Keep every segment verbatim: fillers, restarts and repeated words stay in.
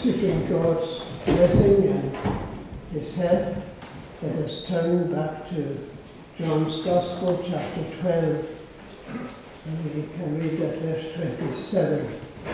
seeking God's blessing and His help, let us turn back to John's Gospel, chapter twelve, and we can read at verse twenty-seven.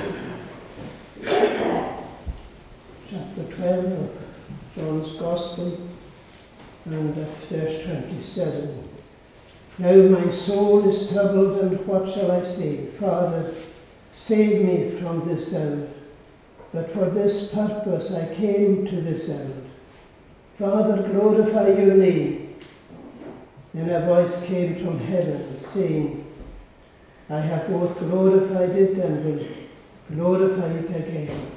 Chapter twelve of John's Gospel, and at verse twenty-seven. Now my soul is troubled, and what shall I say? Father, save me from this hour. But for this purpose I came to this hour. Father, glorify your name. Then a voice came from heaven, saying, I have both glorified it and will glorify it again.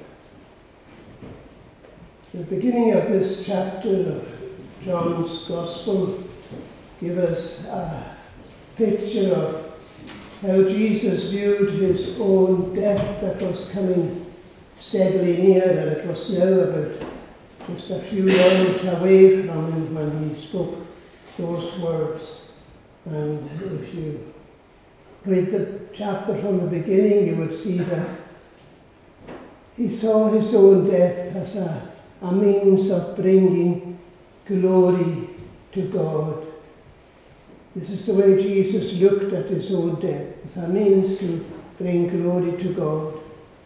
The beginning of this chapter of John's Gospel gives us a picture of how Jesus viewed his own death that was coming steadily near, and it was now about just a few hours away from him when he spoke those words. And if you read the chapter from the beginning, you would see that he saw his own death as a, a means of bringing glory to God. This is the way Jesus looked at his own death, as a means to bring glory to God.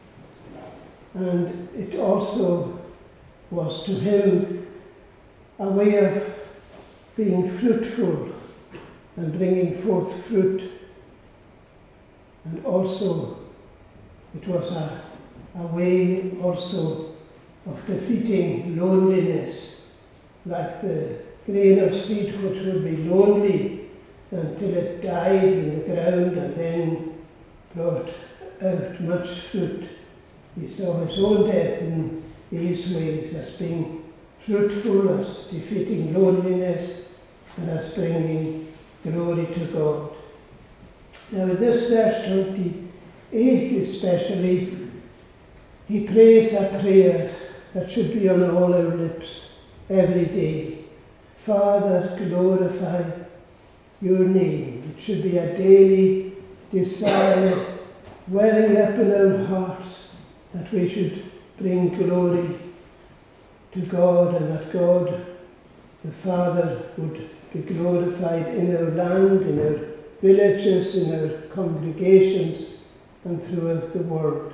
And it also was to him a way of being fruitful and bringing forth fruit. And also it was a, a way also of defeating loneliness, like the grain of seed which would be lonely until it died in the ground and then brought out much fruit. He saw his own death in these ways, as being fruitful, as defeating loneliness, and as bringing glory to God. Now in this verse twenty-eight especially, he prays a prayer that should be on all our lips every day. Father, glorify your name. It should be a daily desire welling up in our hearts, that we should bring glory to God, and that God the Father would be glorified in our land, in our villages, in our congregations, and throughout the world.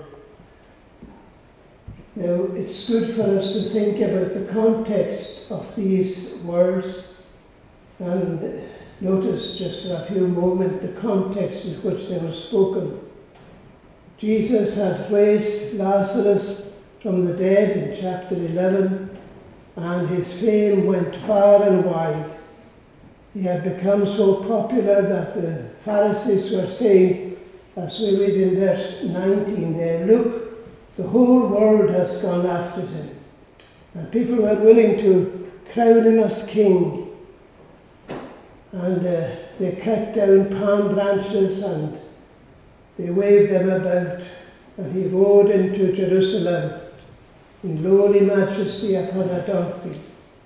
Now, it's good for us to think about the context of these words, and notice just for a few moments the context in which they were spoken. Jesus had raised Lazarus from the dead in chapter eleven, and his fame went far and wide. He had become so popular that the Pharisees were saying, as we read in verse nineteen there, look, the whole world has gone after him. And people were willing to crown him as king. And uh, they cut down palm branches and they waved them about, and he rode into Jerusalem in lowly majesty upon a donkey.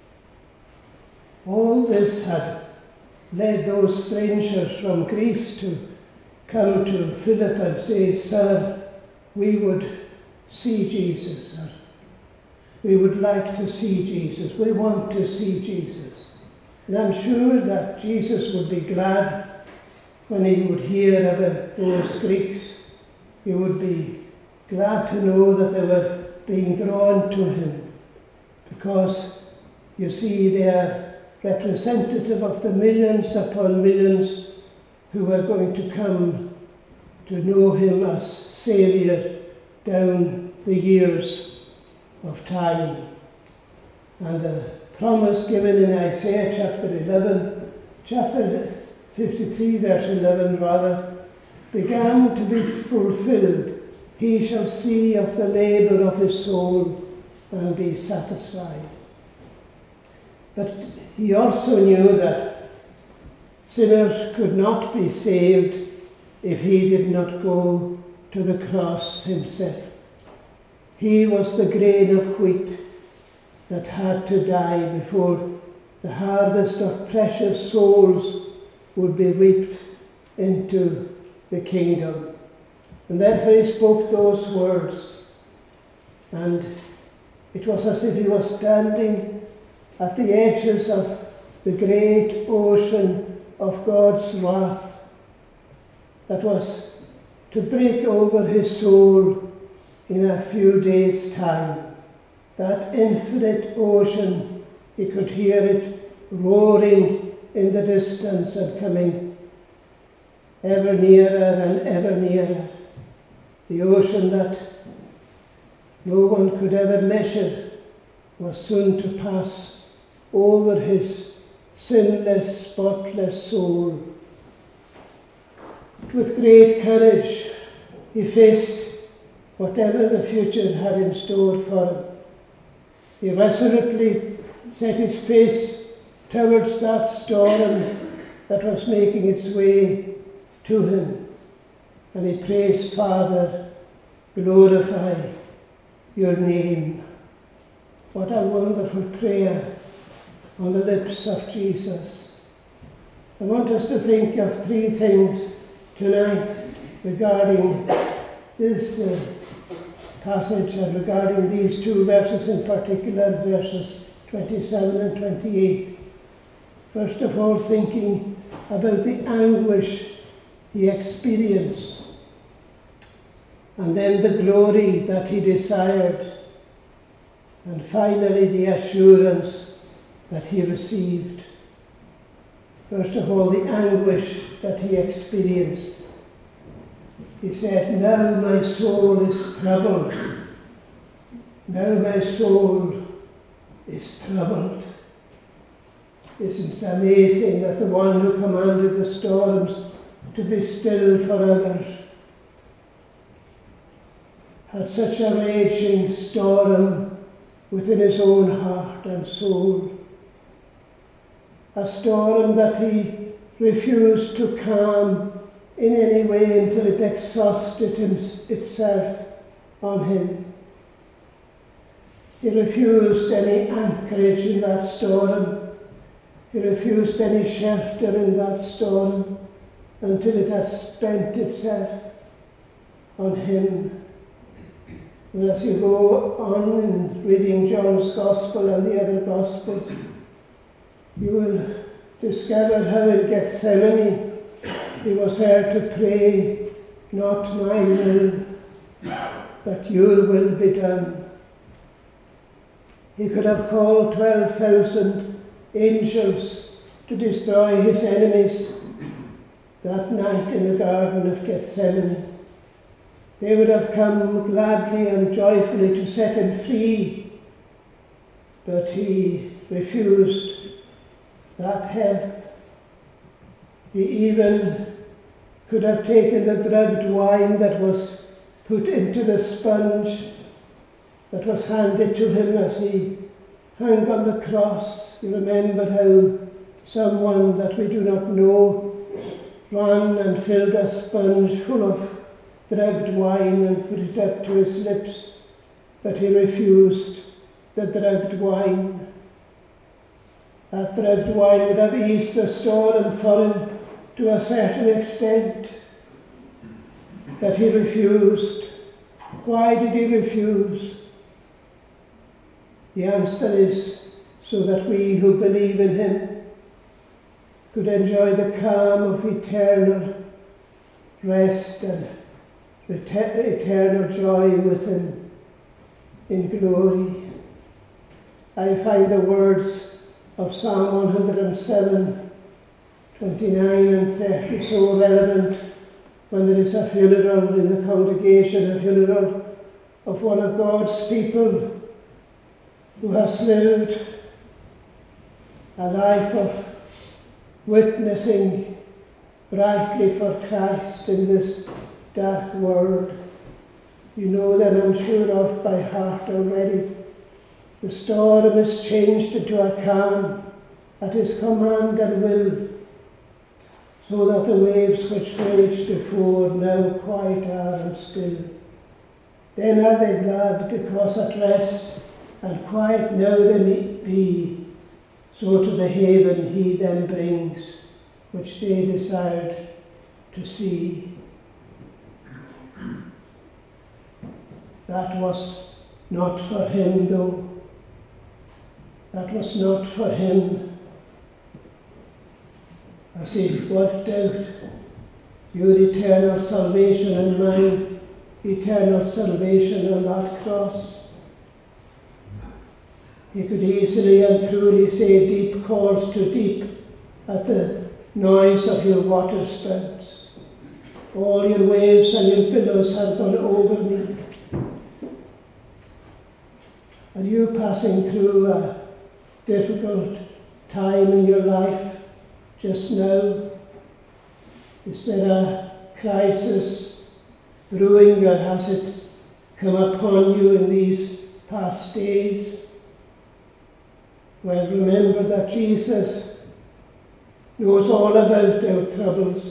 All this had led those strangers from Greece to come to Philip and say, Sir, we would see Jesus. Or, we would like to see Jesus. We want to see Jesus. And I'm sure that Jesus would be glad when he would hear about those Greeks. He would be glad to know that they were being drawn to him, because you see they are representative of the millions upon millions who are going to come to know him as Saviour down the years of time. And the promise given in Isaiah chapter eleven, chapter fifty-three, verse eleven rather, began to be fulfilled. He shall see of the labour of his soul and be satisfied. But he also knew that sinners could not be saved if he did not go to the cross himself. He was the grain of wheat that had to die before the harvest of precious souls would be reaped into the kingdom. And therefore he spoke those words. And It was as if he was standing at the edges of the great ocean of God's wrath that was to break over his soul in a few days' time. That infinite ocean, he could hear it roaring in the distance and coming ever nearer and ever nearer. The ocean that no one could ever measure was soon to pass over his sinless, spotless soul. With great courage, he faced whatever the future had in store for him. He resolutely set his face towards that storm that was making its way to him. And he prays, Father, glorify your name. What a wonderful prayer on the lips of Jesus. I want us to think of three things tonight regarding this uh, passage and regarding these two verses in particular, verses twenty-seven and twenty-eight. First of all, thinking about the anguish he experienced, and then the glory that he desired, and finally the assurance that he received. First of all, the anguish that he experienced. He said, now my soul is troubled. Now my soul is troubled. Isn't it amazing that the one who commanded the storms to be still for others had such a raging storm within his own heart and soul? A storm that he refused to calm in any way until it exhausted him, itself on him. He refused any anchorage in that storm. He refused any shelter in that storm until it had spent itself on him. And as you go on in reading John's Gospel and the other Gospels, you will discover how in Gethsemane he was there to pray, not my will, but your will be done. He could have called twelve thousand angels to destroy his enemies that night in the Garden of Gethsemane. They would have come gladly and joyfully to set him free, but he refused that help. He even could have taken the drugged wine that was put into the sponge that was handed to him as he hung on the cross. You remember how someone that we do not know ran and filled a sponge full of drugged wine and put it up to his lips, but he refused the drugged wine. That drugged wine would have eased the storm for him to a certain extent, that he refused. Why did he refuse? The answer is so that we who believe in him could enjoy the calm of eternal rest and eternal joy with him in glory. I find the words of Psalm one hundred seven, twenty-nine and thirty so relevant when there is a funeral in the congregation, a funeral of one of God's people who has lived a life of witnessing brightly for Christ in this dark world. You know them, I'm sure of by heart already. The storm is changed into a calm at his command and will, so that the waves which raged before now quiet are and still. Then are they glad, because at rest and quiet now they may be, so to the haven he them brings, which they desired to see. That was not for him, though. that was not for him. As he worked out your eternal salvation and mine, eternal salvation on that cross, he could easily and truly say, deep calls to deep at the noise of your water spouts. All your waves and your billows have gone over me. Are you passing through a difficult time in your life just now? Is there a crisis brewing, or has it come upon you in these past days? Well, remember that Jesus knows all about our troubles,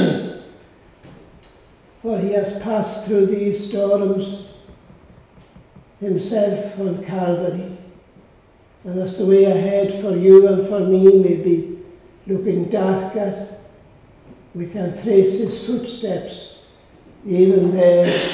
for he has passed through these storms himself on Calvary. And as the way ahead for you and for me may be looking darker, we can trace his footsteps even there.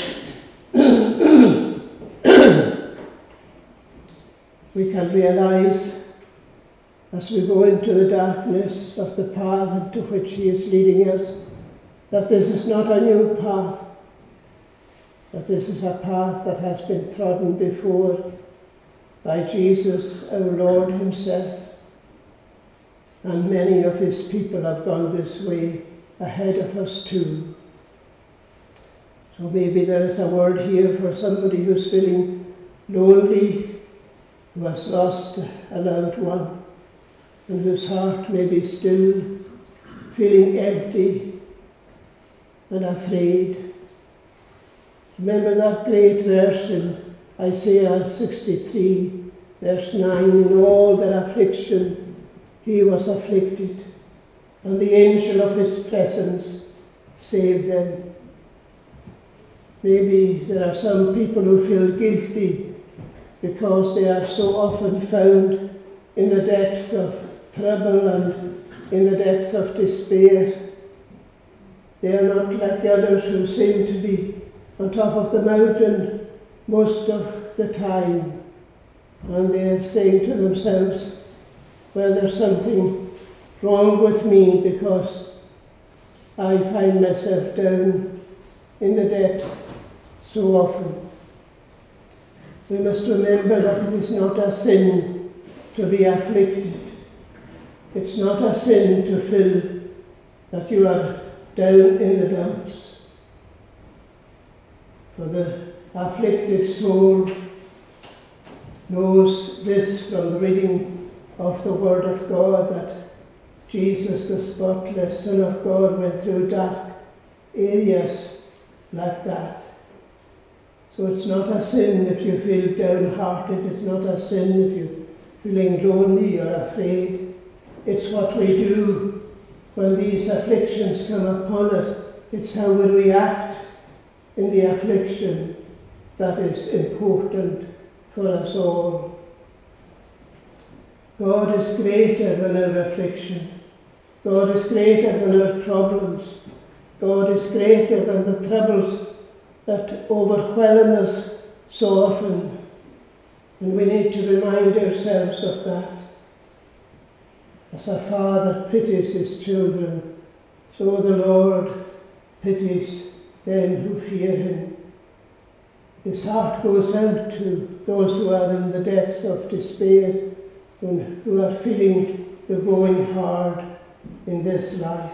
We can realize as we go into the darkness of the path into which he is leading us, that this is not a new path, that this is a path that has been trodden before by Jesus, our Lord himself. And many of his people have gone this way ahead of us too. So maybe there is a word here for somebody who's feeling lonely, who has lost a loved one, and whose heart may be still feeling empty and afraid. Remember that great verse in Isaiah sixty-three, verse nine, in all their affliction he was afflicted, and the angel of his presence saved them. Maybe there are some people who feel guilty because they are so often found in the depth of trouble and in the depth of despair. They are not like others who seem to be on top of the mountain most of the time. And they are saying to themselves, well, there's something wrong with me because I find myself down in the depth so often. We must remember that it is not a sin to be afflicted. It's not a sin to feel that you are down in the dumps. For the afflicted soul knows this from the reading of the Word of God, that Jesus, the spotless Son of God, went through dark areas like that. So it's not a sin if you feel downhearted. It's not a sin if you're feeling lonely or afraid. It's what we do when these afflictions come upon us. It's how we react in the affliction that is important for us all. God is greater than our affliction. God is greater than our problems. God is greater than the troubles that overwhelm us so often. And we need to remind ourselves of that. As a father pities his children, so the Lord pities them who fear him. His heart goes out to those who are in the depths of despair and who are feeling the going hard in this life.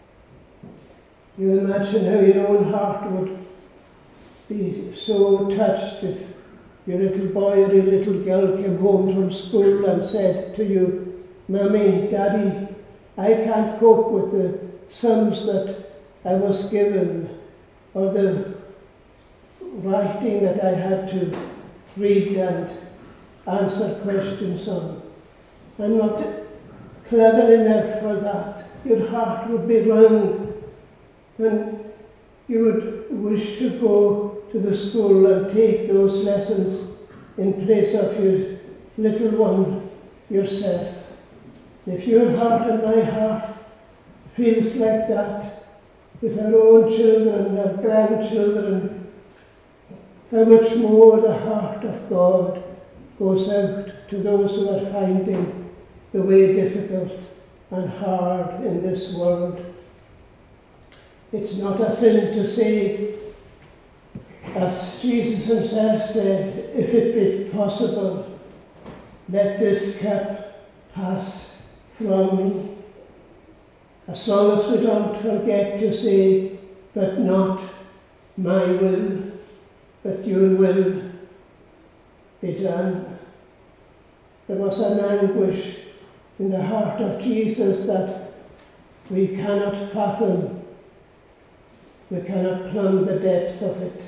You imagine how your own heart would be so touched if your little boy or your little girl came home from school and said to you, Mummy, Daddy, I can't cope with the sums that I was given, or the writing that I had to read and answer questions on. I'm not clever enough for that. Your heart would be wrung, and you would wish to go to the school and take those lessons in place of your little one yourself. If your heart and my heart feels like that with our own children, our grandchildren, how much more the heart of God goes out to those who are finding the way difficult and hard in this world. It's not a sin to say, as Jesus himself said, if it be possible, let this cup pass from me. As long as we don't forget to say, but not my will, but your will be done. There was an anguish in the heart of Jesus that we cannot fathom. We cannot plumb the depth of it.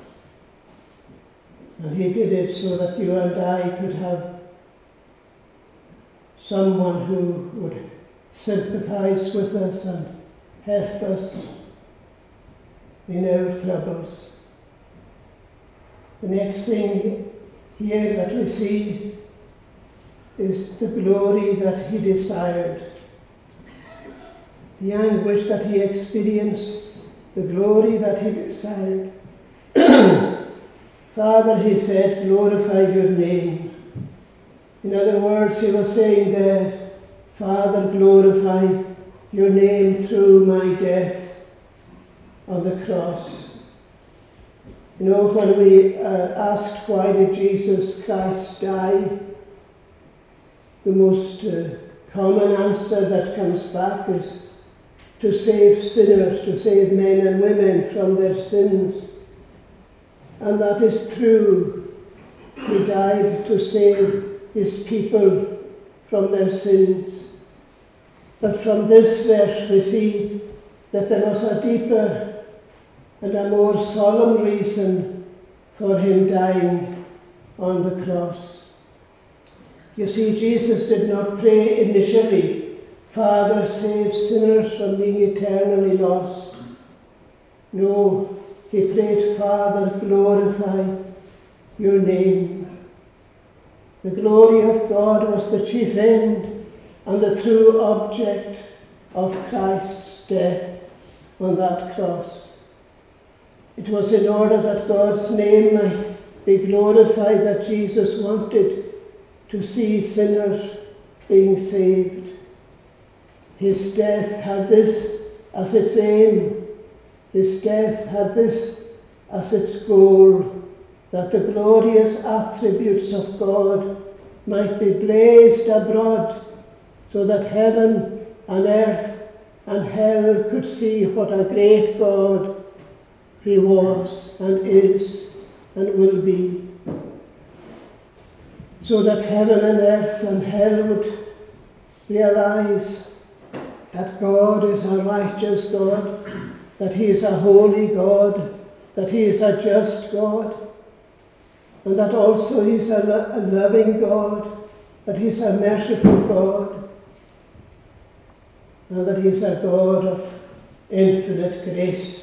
And he did it so that you and I could have someone who would sympathize with us and help us in our troubles. The next thing here that we see is the glory that he desired. The anguish that he experienced, the glory that he desired. Father, he said, glorify your name. In other words, he was saying there, Father, glorify your name through my death on the cross. You know, when we are asked why did Jesus Christ die, the most uh, common answer that comes back is to save sinners, to save men and women from their sins. And that is true. He died to save his people from their sins. But from this verse we see that there was a deeper and a more solemn reason for him dying on the cross. You see, Jesus did not pray initially, Father, save sinners from being eternally lost. No, he prayed, Father, glorify your name. The glory of God was the chief end and the true object of Christ's death on that cross. It was in order that God's name might be glorified that Jesus wanted to see sinners being saved. His death had this as its aim. His death had this as its goal, that the glorious attributes of God might be blazed abroad, so that heaven and earth and hell could see what a great God he was and is and will be. So that heaven and earth and hell would realize that God is a righteous God, that he is a holy God, that he is a just God, and that also he is a, lo- a loving God, that he is a merciful God, and that he is a God of infinite grace.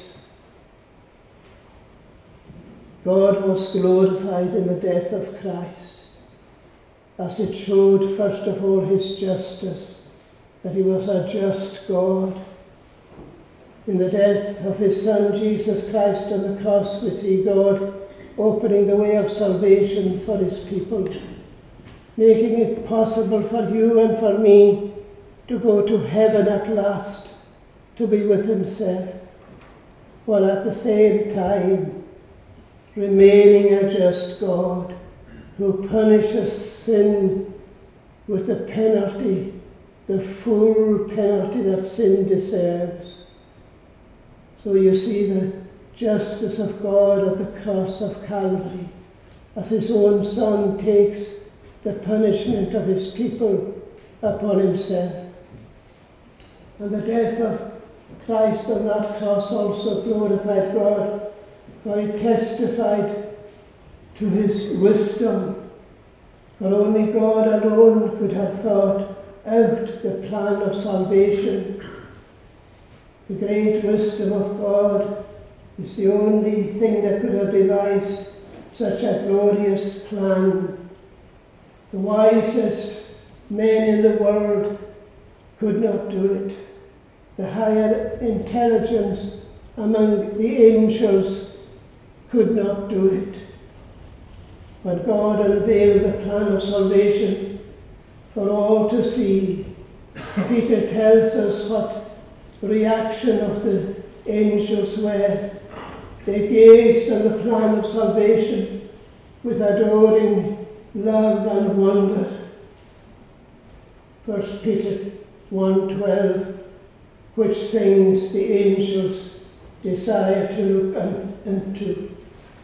God was glorified in the death of Christ, as it showed first of all his justice, that he was a just God. In the death of his Son Jesus Christ on the cross, we see God opening the way of salvation for his people, making it possible for you and for me to go to heaven at last, to be with himself, while at the same time remaining a just God who punishes sin with the penalty, the full penalty that sin deserves. So you see the justice of God at the cross of Calvary, as his own Son takes the punishment of his people upon himself. And the death of Christ on that cross also glorified God, for he testified to his wisdom. For only God alone could have thought out the plan of salvation. The great wisdom of God is the only thing that could have devised such a glorious plan. The wisest men in the world could not do it. The higher intelligence among the angels could not do it. when God unveiled the plan of salvation for all to see, Peter tells us what the reaction of the angels were. They gazed on the plan of salvation with adoring love and wonder. First Peter one twelve, which things the angels desire to look into.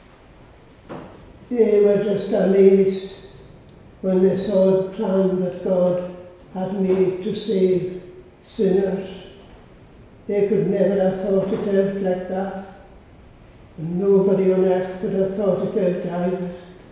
They were just amazed when they saw the plan that God had made to save sinners. They could never have thought it out like that. And nobody on earth could have thought it out either.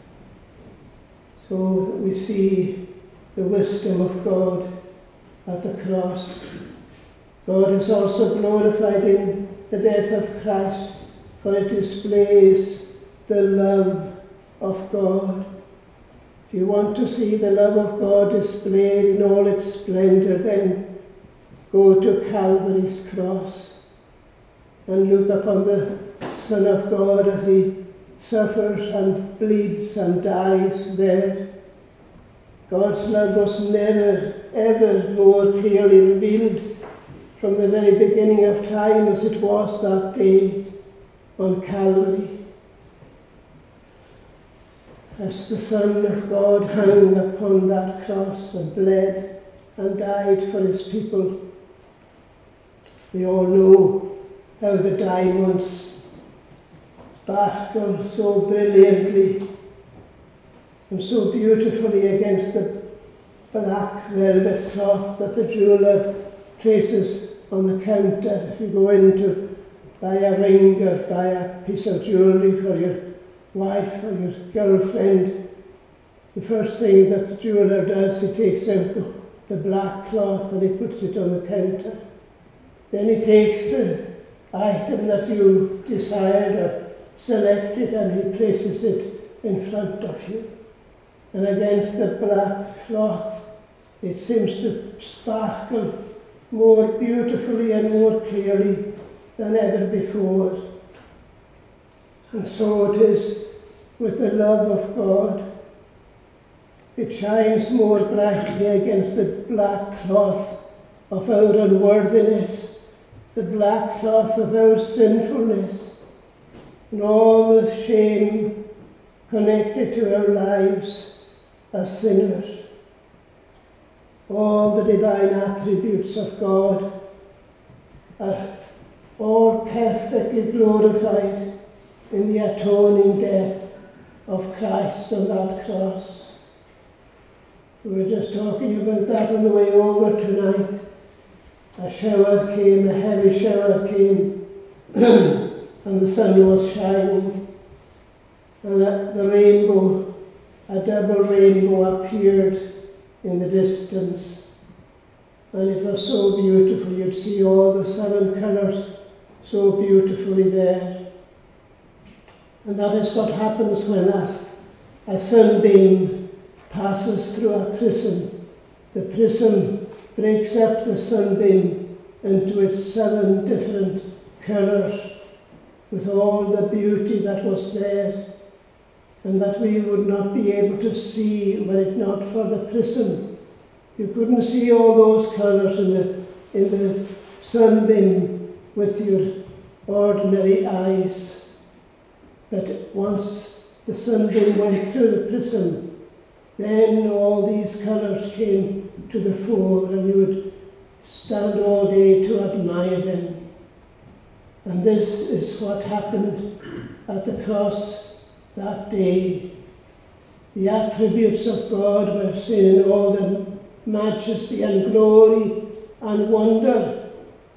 So we see the wisdom of God at the cross. God is also glorified in the death of Christ, for it displays the love of God. If you want to see the love of God displayed in all its splendor, then go to Calvary's cross and look upon the Son of God as he suffers and bleeds and dies there. God's love was never, ever more clearly revealed from the very beginning of time as it was that day on Calvary. As the Son of God hung upon that cross and bled and died for his people, we all know how the diamonds sparkle so brilliantly and so beautifully against the black velvet cloth that the jeweller places on the counter. If you go in to buy a ring or buy a piece of jewellery for your wife or your girlfriend, the first thing that the jeweller does, he takes out the, the black cloth and he puts it on the counter. Then he takes the item that you desired or selected and he places it in front of you. And against the black cloth, it seems to sparkle more beautifully and more clearly than ever before. And so it is with the love of God. It shines more brightly against the black cloth of our unworthiness, the black cloth of our sinfulness, and all the shame connected to our lives as sinners. All the divine attributes of God are all perfectly glorified in the atoning death of Christ on that cross. We were just talking about that on the way over tonight. A shower came, a heavy shower came, and the sun was shining, and the rainbow, a double rainbow appeared in the distance, and it was so beautiful. You'd see all the seven colours so beautifully there. And that is what happens when a, a sunbeam passes through a prism. The prism breaks up the sunbeam into its seven different colours with all the beauty that was there, and that we would not be able to see were it not for the prism. You couldn't see all those colours in the, in the sunbeam with your ordinary eyes. But once the sunbeam went through the prism, then all these colours came to the fore, and you would stand all day to admire them. And this is what happened at the cross that day. The attributes of God were seen in all the majesty and glory and wonder.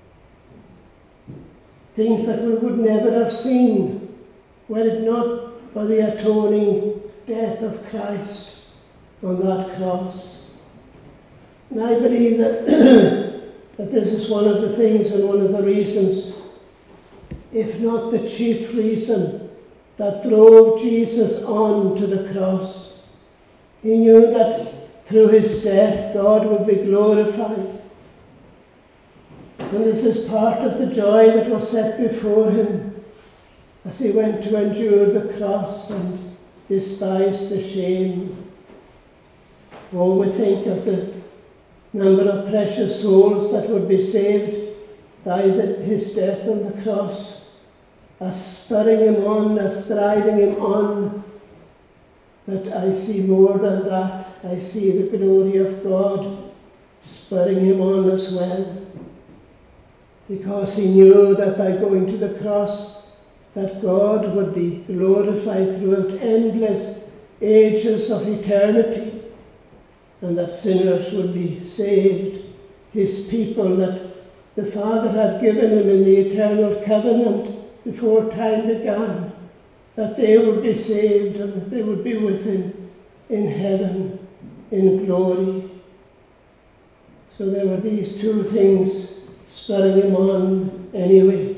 Things that we would never have seen were it not for the atoning death of Christ on that cross. And I believe that, that this is one of the things and one of the reasons, if not the chief reason, that drove Jesus on to the cross. He knew that through his death God would be glorified. And this is part of the joy that was set before him as he went to endure the cross and despised the shame. Oh, we think of the number of precious souls that would be saved by the, his death on the cross, as spurring him on, as driving him on. But I see more than that. I see the glory of God spurring him on as well, because he knew that by going to the cross, that God would be glorified throughout endless ages of eternity, and that sinners would be saved, his people that the Father had given him in the eternal covenant before time began, that they would be saved and that they would be with him in heaven, in glory. So there were these two things spurring him on anyway,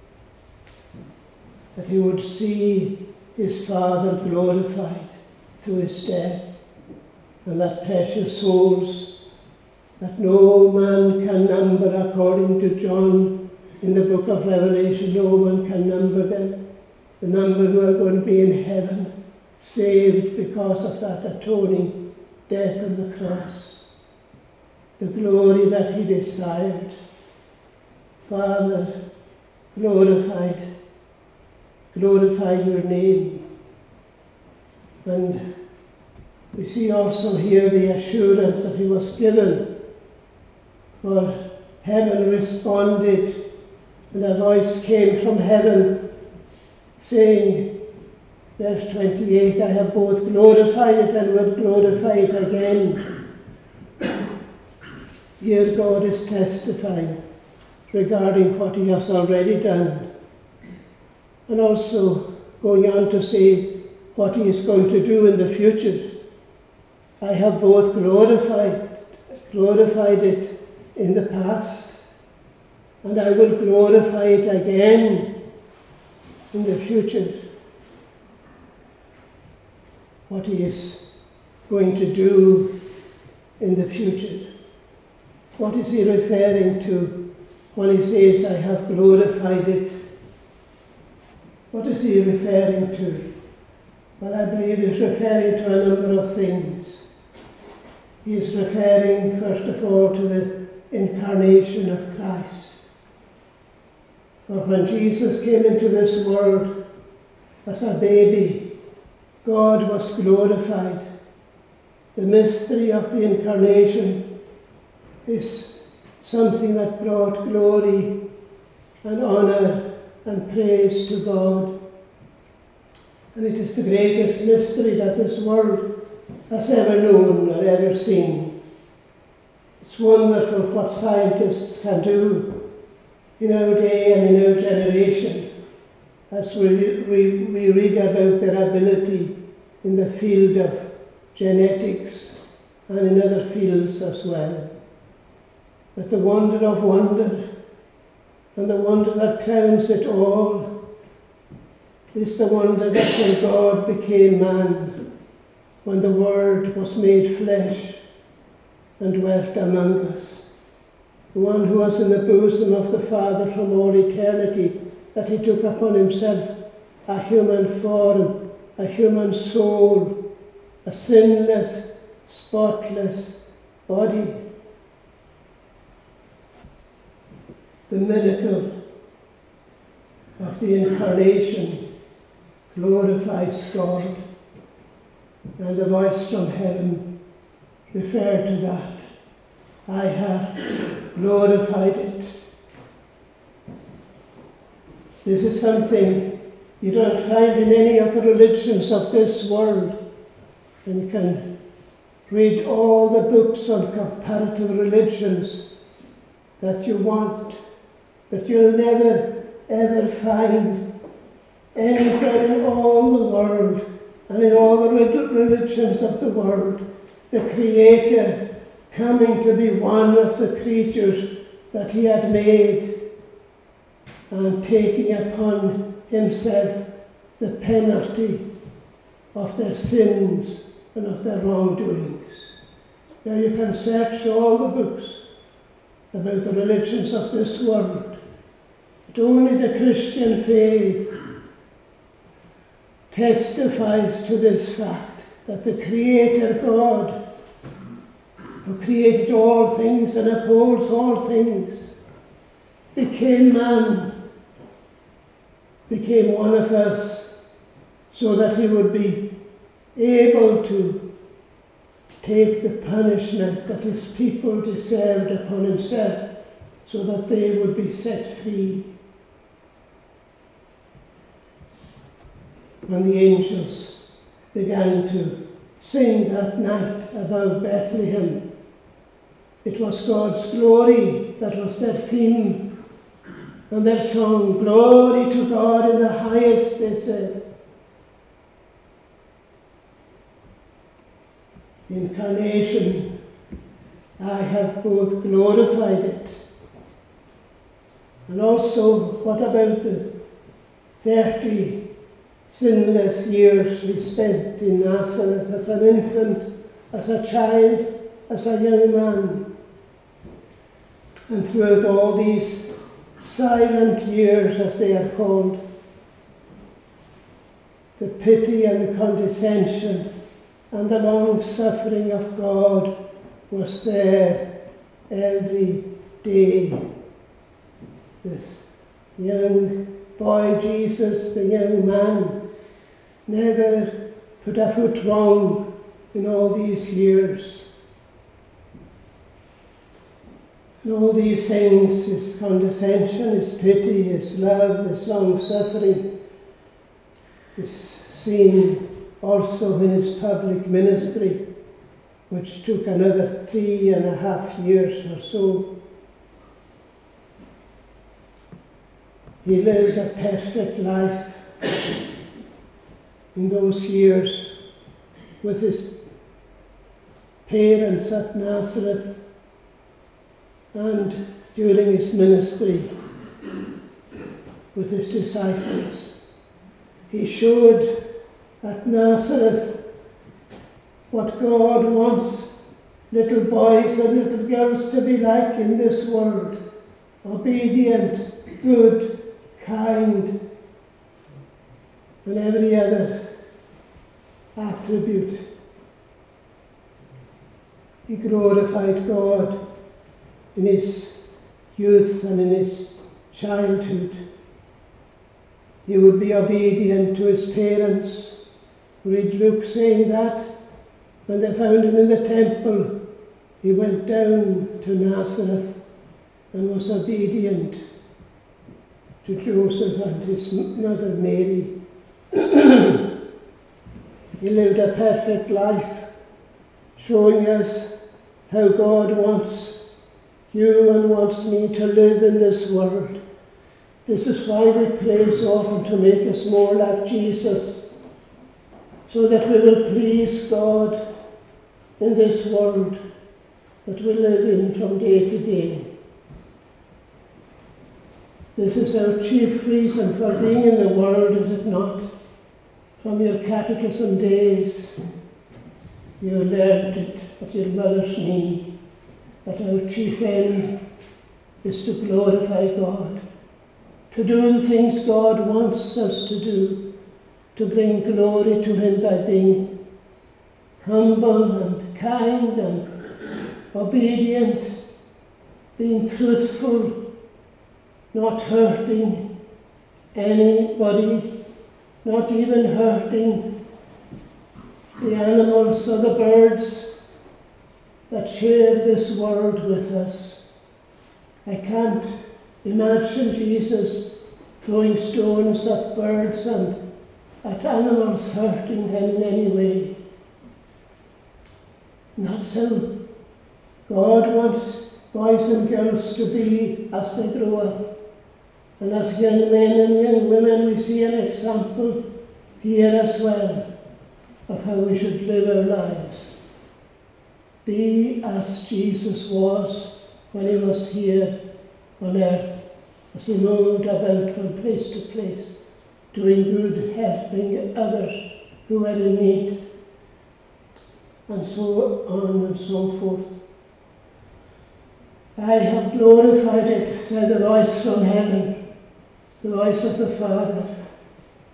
that he would see his Father glorified through his death, and that precious souls that no man can number, according to John in the book of Revelation, no one can number them, the number who are going to be in heaven, saved because of that atoning death on the cross. The glory that he desired. Father, glorified, glorify your name. And we see also here the assurance that he was given, for heaven responded, and a voice came from heaven saying, verse twenty-eight, I have both glorified it and will glorify it again. Here God is testifying regarding what he has already done, and also going on to say what he is going to do in the future. I have both glorified, glorified it in the past, and I will glorify it again in the future. What he is going to do in the future. What is he referring to when he says, I have glorified it? What is he referring to? Well, I believe he's referring to a number of things. He is referring, first of all, to the incarnation of Christ. For when Jesus came into this world as a baby, God was glorified. The mystery of the incarnation is something that brought glory and honour and praise to God. And it is the greatest mystery that this world has ever known or ever seen. It's wonderful what scientists can do in our day and in our generation, as we, we, we read about their ability in the field of genetics and in other fields as well. But the wonder of wonder, and the wonder that crowns it all, is the wonder that when God became man, when the Word was made flesh and dwelt among us, the one who was in the bosom of the Father from all eternity, that he took upon himself a human form, a human soul, a sinless, spotless body. The miracle of the incarnation glorifies God, and the voice from heaven referred to that. I have glorified it. This is something you don't find in any of the religions of this world. And you can read all the books on comparative religions that you want, but you'll never ever find anywhere in all the world and in all the religions of the world the Creator coming to be one of the creatures that he had made and taking upon himself the penalty of their sins and of their wrongdoings. Now you can search all the books about the religions of this world, but only the Christian faith testifies to this fact, that the Creator God, who created all things and upholds all things, became man, became one of us, so that he would be able to take the punishment that his people deserved upon himself, so that they would be set free. When the angels began to sing that night about Bethlehem, it was God's glory that was their theme, and their song, "Glory to God in the highest," they said. Incarnation, I have both glorified it, and also, what about the thirty sinless years we spent in Nazareth as an infant, as a child, as a young man? And throughout all these silent years, as they are called, the pity and the condescension and the long suffering of God was there every day. This young boy Jesus, the young man, never put a foot wrong in all these years. And all these things, his condescension, his pity, his love, his long suffering, is seen also in his public ministry, which took another three and a half years or so. He lived a perfect life in those years with his parents at Nazareth, and during his ministry with his disciples. He showed at Nazareth what God wants little boys and little girls to be like in this world: obedient, good, kind, and every other attribute. He glorified God in his youth and in his childhood. He would be obedient to his parents. Read Luke saying that when they found him in the temple, he went down to Nazareth and was obedient to Joseph and his mother Mary. He lived a perfect life, showing us how God wants you and wants me to live in this world. This is why we pray so often, to make us more like Jesus, so that we will please God in this world that we live in from day to day. This is our chief reason for being in the world, is it not? From your catechism days, you learned it at your mother's knee, that our chief end is to glorify God, to do the things God wants us to do, to bring glory to him by being humble and kind and obedient, being truthful, not hurting anybody, not even hurting the animals or the birds that share this world with us. I can't imagine Jesus throwing stones at birds and at animals, hurting them in any way. Not so. God wants boys and girls to be as they grow up. And as young men and young women, we see an example here as well of how we should live our lives. Be as Jesus was when he was here on earth, as he moved about from place to place, doing good, helping others who were in need, and so on and so forth. I have glorified it, said the voice from heaven, the voice of the Father.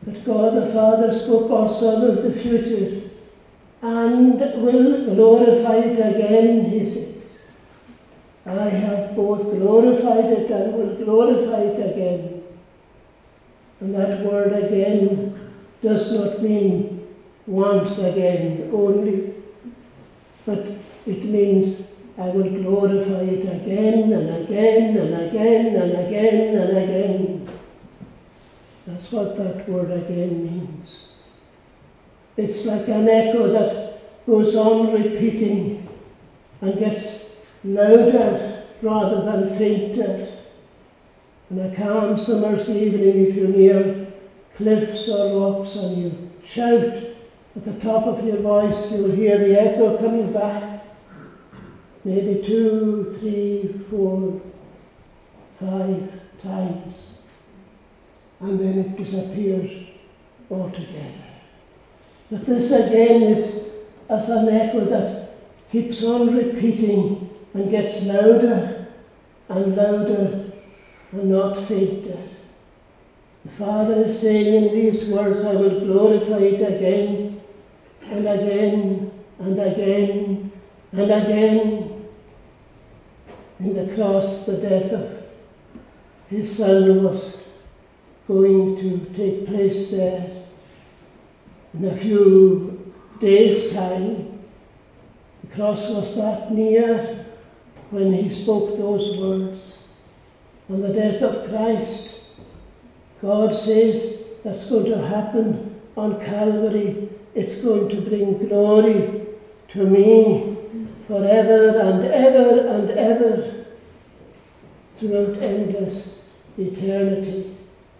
But God the Father spoke also of the future, and will glorify it again, he says. I have both glorified it and will glorify it again. And that word again does not mean once again only, but it means I will glorify it again and again and again and again and again. That's what that word again means. It's like an echo that goes on repeating and gets louder rather than fainter. On a calm summer's evening, if you're near cliffs or rocks and you shout at the top of your voice, you'll hear the echo coming back. Maybe two, three, four, five times. And then it disappears altogether. But this again is as an echo that keeps on repeating and gets louder and louder and not fainter. The Father is saying in these words, I will glorify it again and again and again and again. In the cross, the death of his Son was going to take place there in a few days' time. The cross was that near when he spoke those words. On the death of Christ, God says that's going to happen on Calvary. It's going to bring glory to me forever and ever and ever throughout endless eternity.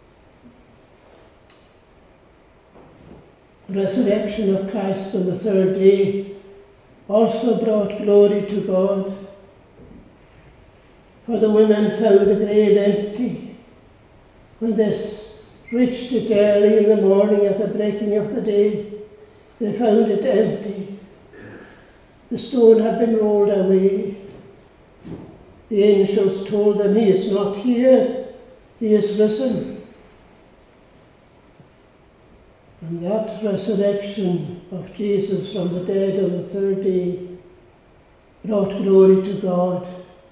The resurrection of Christ on the third day also brought glory to God. For the women found the grave empty. When this reached it early in the morning at the breaking of the day, they found it empty. The stone had been rolled away. The angels told them, he is not here, he is risen. And that resurrection of Jesus from the dead on the third day brought glory to God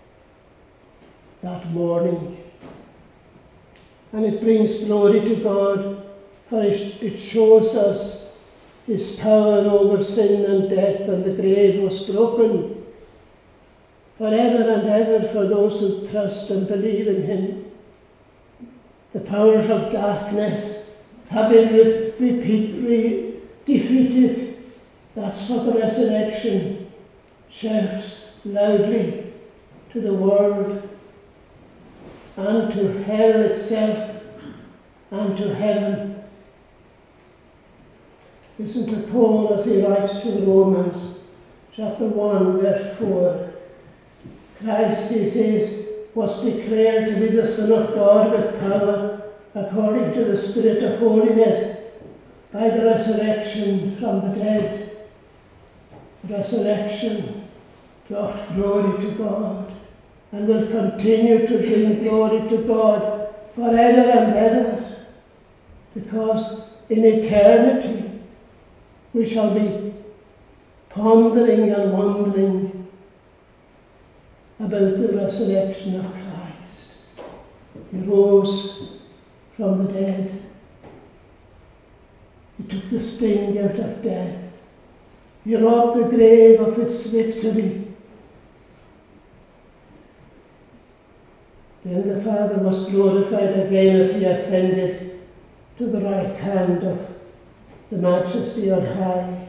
that morning. And it brings glory to God, for it shows us his power over sin and death, and the grave was broken forever and ever for those who trust and believe in him. The powers of darkness have been re- repeat, re- defeated. That's what the resurrection shouts loudly to the world and to hell itself and to heaven. Listen to Paul as he writes to the Romans, chapter one, verse four. Christ, he says, was declared to be the Son of God with power, according to the Spirit of holiness, by the resurrection from the dead. Resurrection brought glory to God, and will continue to bring glory to God forever and ever, because in eternity we shall be pondering and wondering about the resurrection of Christ. He rose from the dead. He took the sting out of death. He robbed the grave of its victory. Then the Father was glorified again as he ascended to the right hand of the Majesty on high.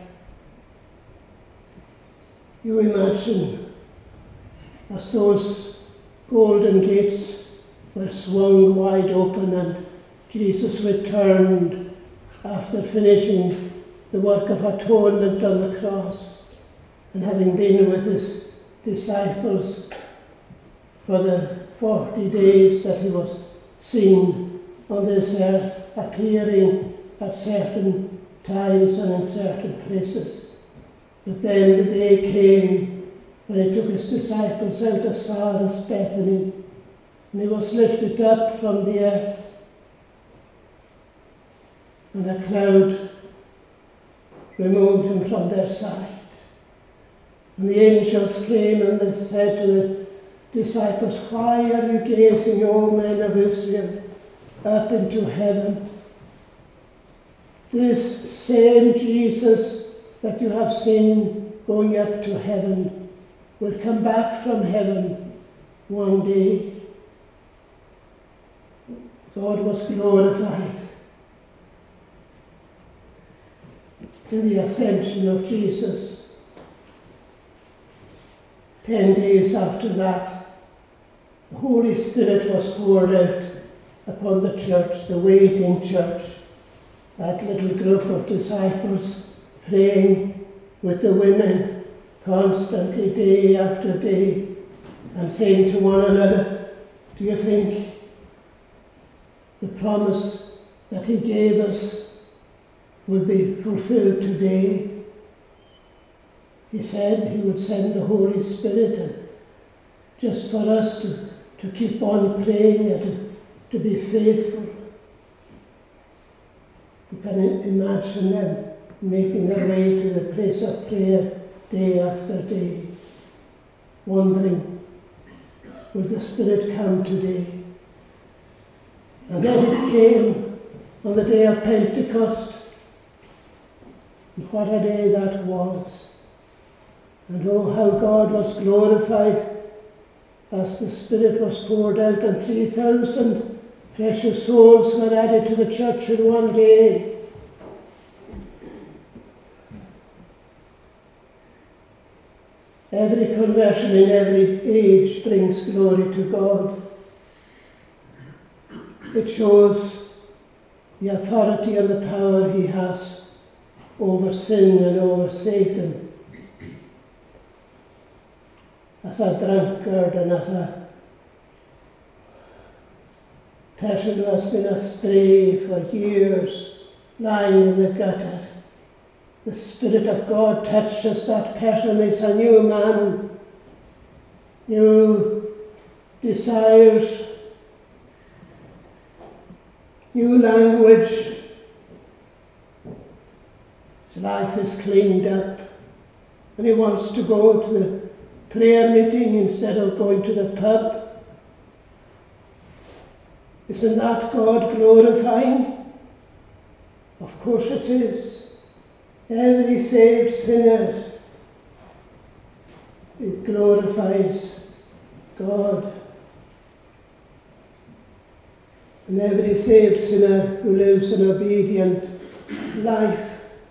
You imagine, as those golden gates were swung wide open and Jesus returned after finishing the work of atonement on the cross and having been with his disciples for the forty days that he was seen on this earth, appearing at certain times and in certain places. But then the day came when he took his disciples out as far as Bethany, and he was lifted up from the earth. and a cloud removed him from their sight. And the angels came and they said to the disciples, "Why are you gazing, O men of Israel, up into heaven? This same Jesus that you have seen going up to heaven will come back from heaven one day." God was glorified in the ascension of Jesus. Ten days after that, the Holy Spirit was poured out upon the church, the waiting church, that little group of disciples praying with the women constantly, day after day, and saying to one another, "Do you think the promise that he gave us will be fulfilled today?" He said he would send the Holy Spirit, and just for us to, to keep on praying and to, to be faithful. You can imagine them making their way to the place of prayer day after day, wondering, will the Spirit come today? And then it came on the day of Pentecost. And what a day that was. And oh, how God was glorified as the Spirit was poured out, and three thousand precious souls were added to the church in one day. Every conversion in every age brings glory to God. It shows the authority and the power he has over sin and over Satan. As a drunkard and as a person who has been astray for years, lying in the gutter, the Spirit of God touches that person. Is a new man, new desires, new language. His life is cleaned up, and he wants to go to the prayer meeting instead of going to the pub. Isn't that God glorifying? Of course it is. Every saved sinner, it glorifies God. And every saved sinner who lives an obedient life,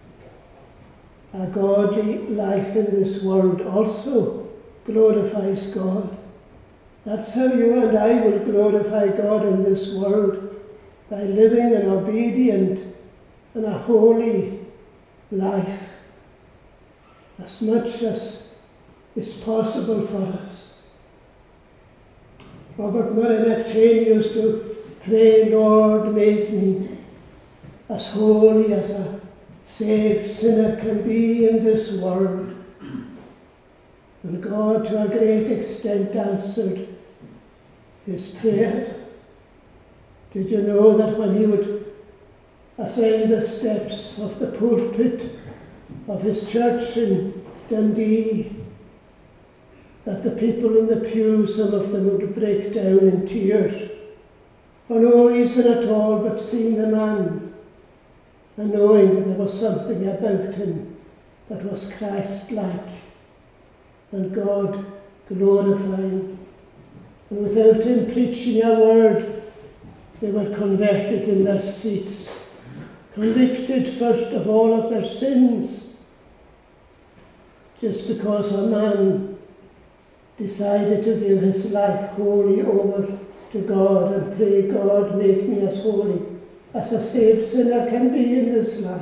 a godly life in this world, also glorifies God. That's how you and I will glorify God in this world, by living an obedient and a holy life, as much as is possible for us. Robert Murray McCheyne used to pray, "Lord, make me as holy as a saved sinner can be in this world." And God, to a great extent, answered his prayer. Did you know that when he would ascend the steps of the pulpit of his church in Dundee, that the people in the pews, some of them would break down in tears, for no reason at all but seeing the man and knowing that there was something about him that was Christ-like, and God glorifying. And without him preaching a word, they were converted in their seats, convicted first of all of their sins, just because a man decided to give his life wholly over to God and pray, "God, make me as holy as a saved sinner can be in this life."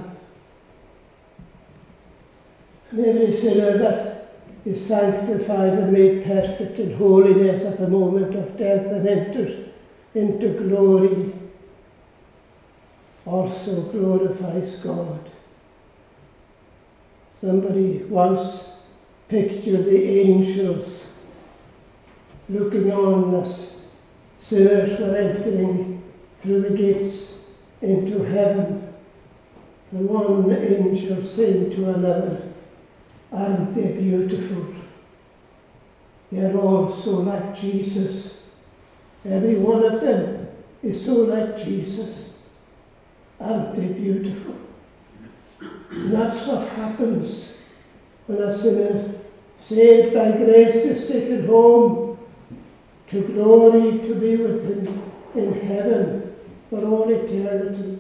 And every sinner that is sanctified and made perfect in holiness at the moment of death and enters into glory also glorifies God. Somebody once pictured the angels looking on as sinners were entering through the gates into heaven, And one angel saying to another, aren't they beautiful? They're all so like Jesus. Every one of them is so like Jesus. Aren't they beautiful? And that's what happens when a sinner saved by grace is taken home to glory, to be with him in heaven for all eternity.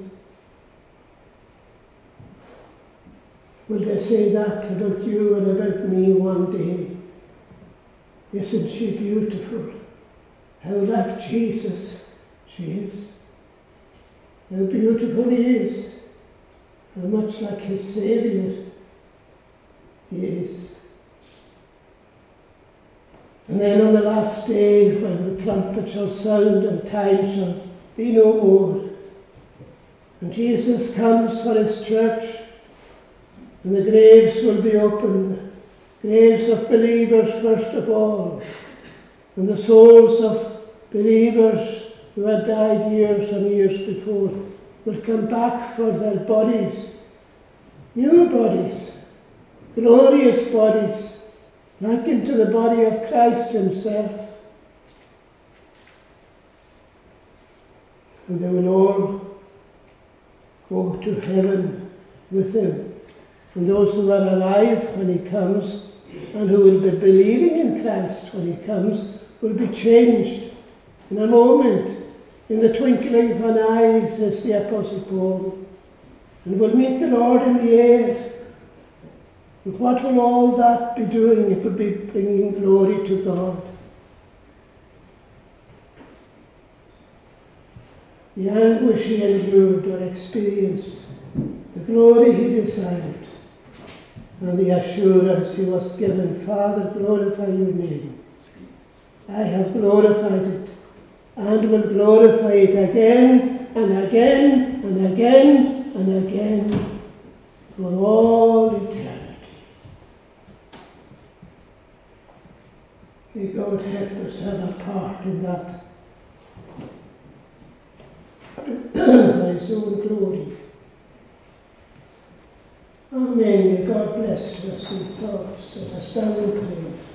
Will they say that about you and about me one day? Isn't she beautiful? How like Jesus she is. How beautiful he is. How much like his Saviour he is. And then on the last day, when the trumpet shall sound and time shall be no more, and Jesus comes for his church, and the graves will be opened, graves of believers first of all, and the souls of believers who had died years and years before will come back for their bodies, new bodies, glorious bodies, likened to the body of Christ himself. And they will all go to heaven with him. And those who are alive when he comes and who will be believing in Christ when he comes will be changed in a moment, in the twinkling of an eye, says the Apostle Paul, and will meet the Lord in the air. And what will all that be doing? It will be bringing glory to God. The anguish he endured or experienced, the glory he desired, and the assurance he was given, Father, glorify your name. I have glorified it, and will glorify it again, and again, and again, and again, for all eternity. May God help us to have a part in that by his own glory. Amen. May God bless us with thoughts. Let us down and pray.